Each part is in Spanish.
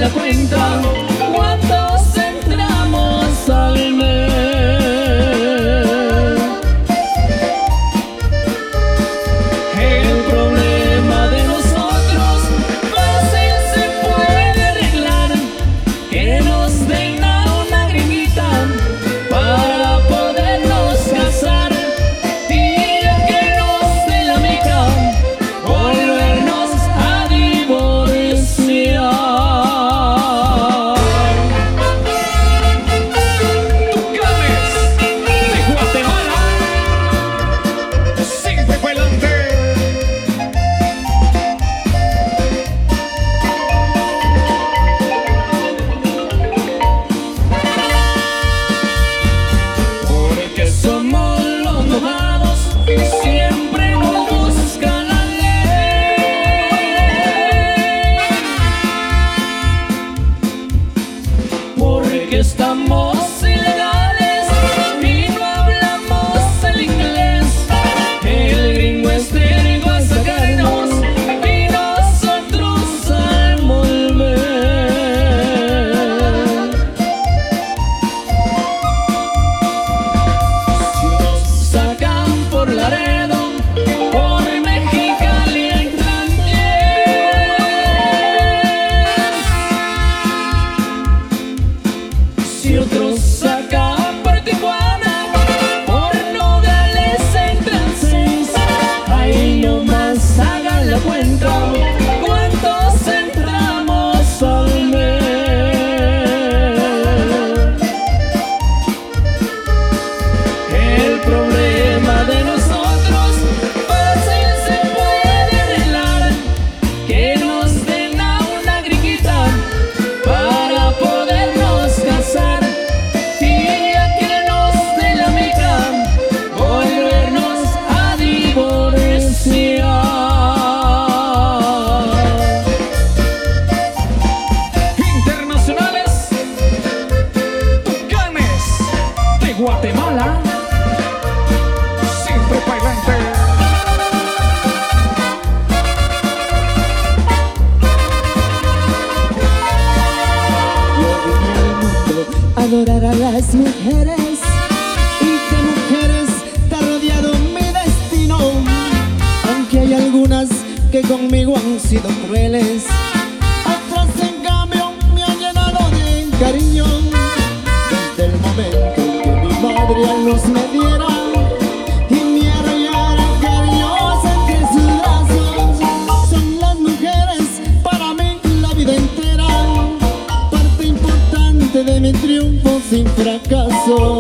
la cuenta cuántos entramos al mes. El problema de nosotros fácil se puede arreglar, que nos den a una gringuita para podernos casar, y ya que nos dé la mica volvernos a divorciar. Tucanes de Guatemala, siempre fue adelante. Porque somos los mojados, siempre nos busca la ley. Porque estamos ilegales y no hablamos el inglés. El gringo es terco a sacarnos y nosotros al volver. Si nos sacan por Laredo, por Mexicali entran 10. Si otros sacan por Tijuana, por Nogales entran 6. Ahí nomás hagan la cuenta cuántos entramos al mes. El problema de nosotros fácil se puede arreglar, que nos den a una gringuita para podernos casar, y ya que nos dé la mica volvernos a divorciar. Internacionales, Tucanes de Guatemala, siempre para adelante. Yo vine al mundo a adorar a las mujeres, y de mujeres está rodeado mi destino. Aunque hay algunas que conmigo han sido crueles, otras en cambio me han llenado de cariño. Desde el momento que mi madre a luz me diera y me arrollara cariñosa entre sus brazos, son las mujeres para mí la vida entera, parte importante de mi triunfo sin fracaso.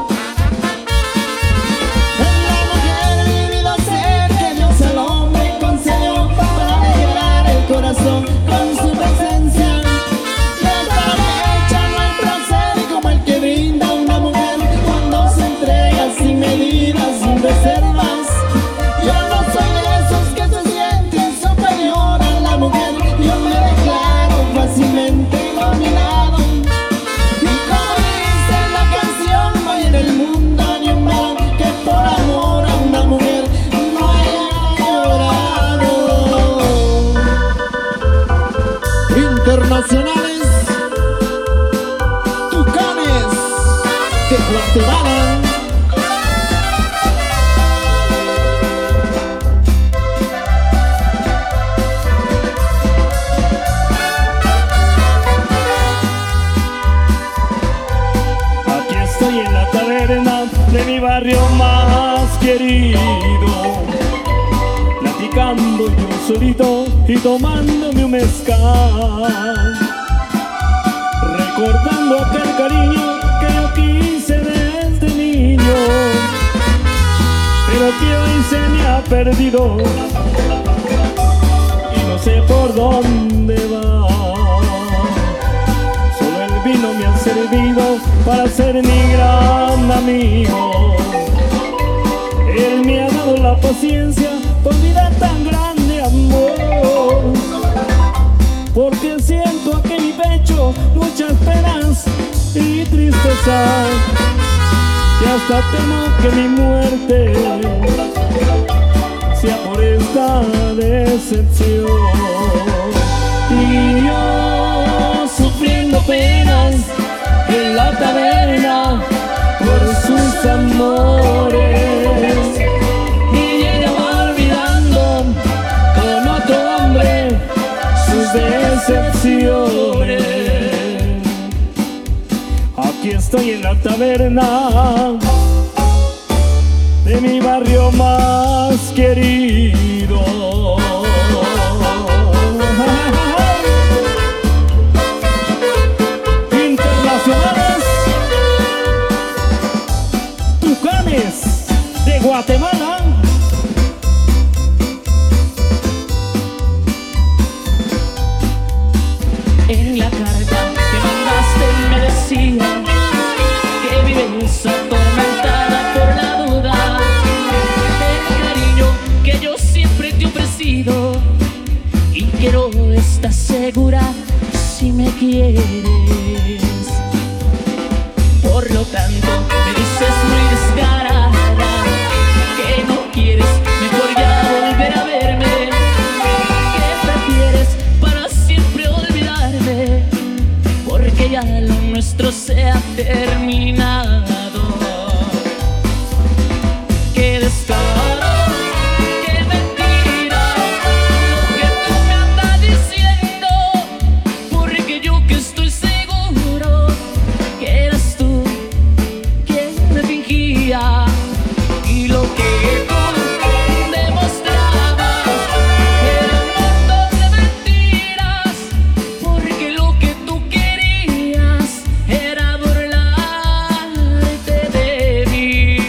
En la mujer mi vida sé que Dios al hombre concedió para alegrar el corazón con su presencia. Y hasta la fecha no hay placer como el que brinda una mujer cuando se entrega sin medidas, sin reservas. Yo no soy de esos que se sienten superior a la mujer, yo me declaro fácilmente dominado. Y como dice la canción, no hay en el mundo ni un varón que por amor a una mujer no haya llorado. Internacionales, Tucanes de Guatemala. Aquí estoy en la taberna de mi barrio más querido, platicando yo solito y tomándome un mezcal, recordando aquel cariño que yo quise desde niño, pero que hoy se me ha perdido y no sé por dónde va. Solo el vino me ha servido para ser mi gran amigo. Él me ha dado la paciencia por vida tan grande amor, porque siento aquí en mi pecho muchas penas y tristeza, y hasta temo que mi muerte sea por esta decepción. Y yo pasando penas en la taberna por sus amores. Y ella va olvidando con otro hombre sus decepciones. Aquí estoy en la taberna de mi barrio más querido. Internacionales, Tucanes de Guatemala. En la carta que mandaste me decía que vives atormentada por la duda del cariño que yo siempre te he ofrecido, y que no estás segura si me quieres. Por lo tanto me dices muy descarada que no quieres mejor ya volver a verme, que prefieres para siempre olvidarme, porque ya lo nuestro se ha terminado. Qué descaro, qué mentira lo que tú me andas diciendo, porque yo que estoy seguro que eras tú quien me fingía, y lo que tú demostrabas era un montón de mentiras, porque lo que tú querías era burlarte de mí.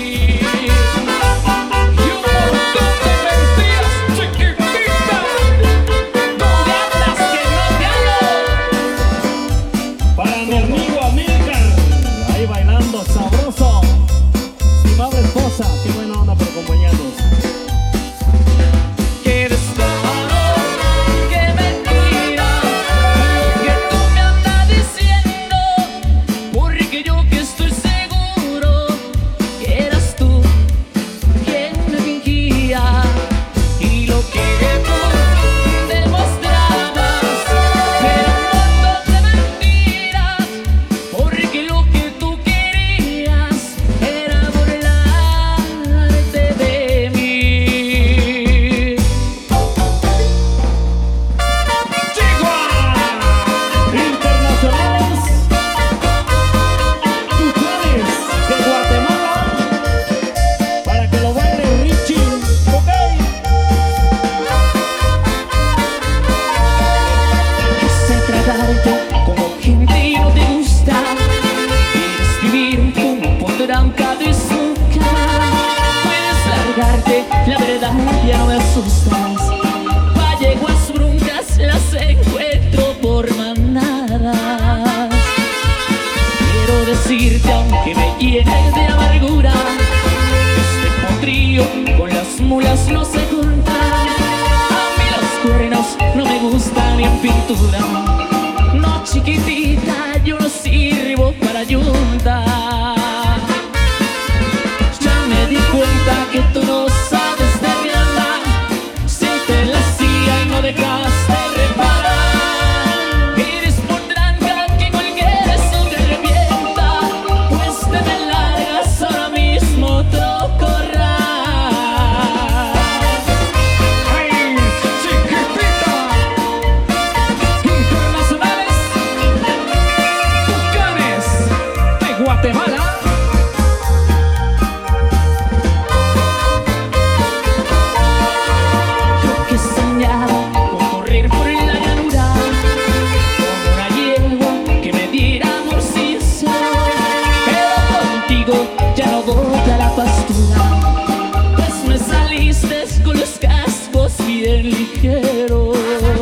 Y un montón de mentiras, chiquitita, ¿dónde andas que no te hallo? Para mi amigo Amílcar, ahí bailando sabroso. Estimable esposa, qué buena onda por acompañarnos. Qué descaro, qué mentira lo que tú me andas diciendo, porque yo que estoy seguro que eras tú quien me fingía, y lo que tú demostrabas era un montón de mentiras, porque lo que tú querías era burlarte de mí. Internacionales, Tucanes de Guatemala, para que lo baile Richie, ¿ok? Quise tratarte como gente y no te gusta, quieres vivir como podranca de su cama. Puedes largarte, la verdad ya no me asustas. Valleguas broncas las encuentro por manadas. Quiero decirte, aunque me llenes de amargura, este potrillo con las mulas no se junta. A mí los cuernos no me gustan ni en pintura. No, chiquitita, yo no sirvo para ayuda. Ya me di cuenta que tú no sabes de mi alma, si te la hacía y no dejaste reparar. Eres potranca que cualquier eso te revienta, pues te me largas ahora mismo otro corral. ¡Ay, chiquitita! Internacionales, Tucanes de Guatemala. Yo que soñaba con correr por la llanura, como una yegua que me diera amor sincero, pero contigo ya no voy a la pastura, pues me saliste con los cascos bien ligeros.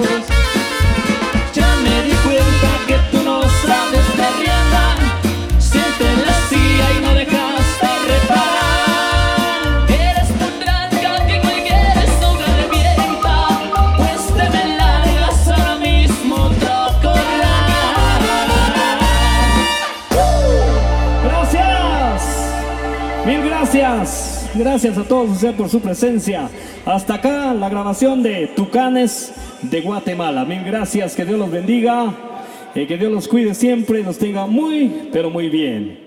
Ya me di cuenta que tú no sabes de rienda, si te la hacía y no dejaste reparar. Eres potranca que cualquier eso te revienta, pues te me largas ahora mismo otro corral. ¡Gracias! Mil gracias. Gracias a todos ustedes por su presencia. Hasta acá la grabación de Tucanes de Guatemala. Mil gracias, que Dios los bendiga. Que Dios los cuide siempre y los tenga muy, pero muy bien.